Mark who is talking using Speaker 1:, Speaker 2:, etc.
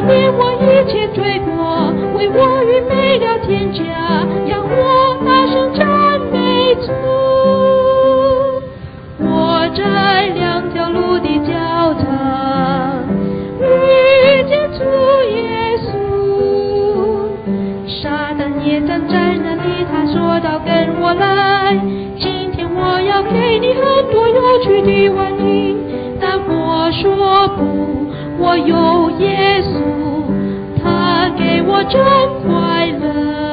Speaker 1: 念我一切罪过，为我预备了天家，让我大声赞美主。我在两条路的交叉遇见主耶稣，撒旦也站在那里，他说道跟我来，今天我要给你很多有趣的玩意，但我说不，我有耶稣，他给我真快乐。